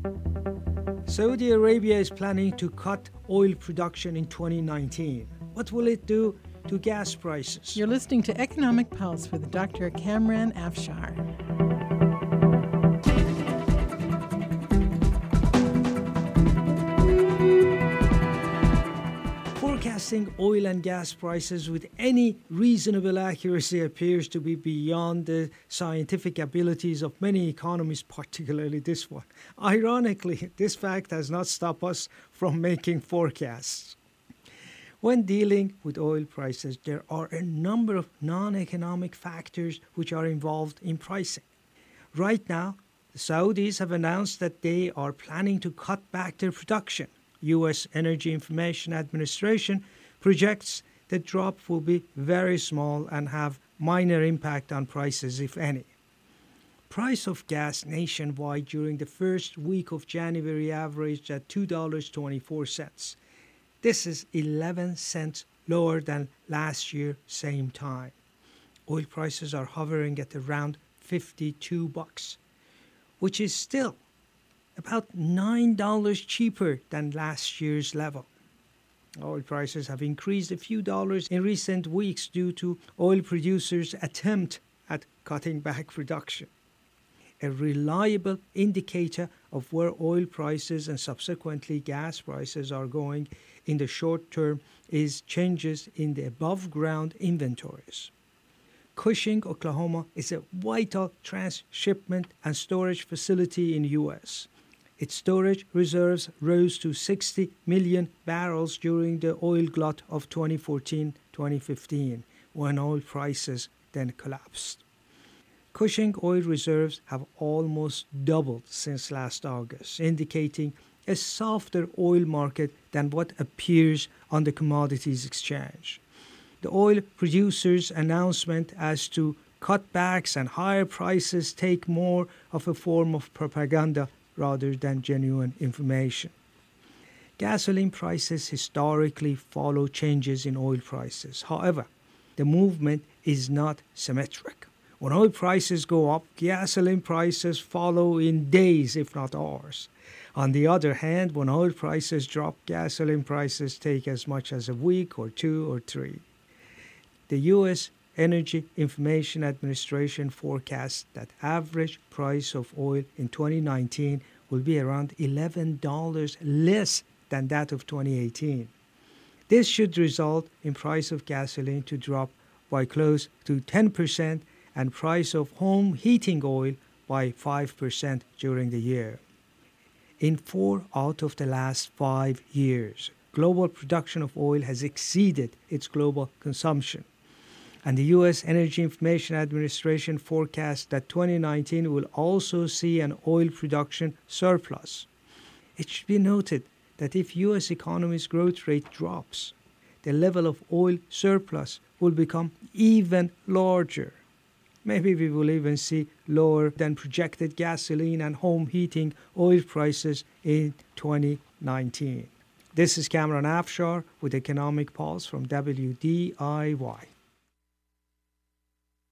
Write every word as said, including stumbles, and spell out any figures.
Saudi Arabia is planning to cut oil production in twenty nineteen. What will it do to gas prices? You're listening to Economic Pulse with Doctor Kamran Afshar. Forecasting oil and gas prices with any reasonable accuracy appears to be beyond the scientific abilities of many economists, particularly this one. Ironically, this fact has not stopped us from making forecasts. When dealing with oil prices, there are a number of non-economic factors which are involved in pricing. Right now, the Saudis have announced that they are planning to cut back their production. U S Energy Information Administration projects the drop will be very small and have minor impact on prices, if any. Price of gas nationwide during the first week of January averaged at two dollars and twenty-four cents. This is eleven cents lower than last year same time. Oil prices are hovering at around fifty-two bucks, which is still about nine dollars cheaper than last year's level. Oil prices have increased a few dollars in recent weeks due to oil producers' attempt at cutting back production. A reliable indicator of where oil prices and subsequently gas prices are going in the short term is changes in the above-ground inventories. Cushing, Oklahoma is a vital transshipment and storage facility in the U S. Its storage reserves rose to sixty million barrels during the oil glut of twenty fourteen to twenty fifteen, when oil prices then collapsed. Cushing oil reserves have almost doubled since last August, indicating a softer oil market than what appears on the commodities exchange. The oil producers' announcement as to cutbacks and higher prices take more of a form of propaganda rather than genuine information. Gasoline prices historically follow changes in oil prices. However, the movement is not symmetric. When oil prices go up, gasoline prices follow in days, if not hours. On the other hand, when oil prices drop, gasoline prices take as much as a week or two or three. The U S Energy Information Administration forecasts that average price of oil in twenty nineteen will be around eleven dollars less than that of twenty eighteen. This should result in price of gasoline to drop by close to ten percent and price of home heating oil by five percent during the year. In four out of the last five years, global production of oil has exceeded its global consumption. And the U S Energy Information Administration forecasts that twenty nineteen will also see an oil production surplus. It should be noted that if U S economy's growth rate drops, the level of oil surplus will become even larger. Maybe we will even see lower than projected gasoline and home heating oil prices in twenty nineteen. This is Kamran Afshar with Economic Pulse from W D I Y.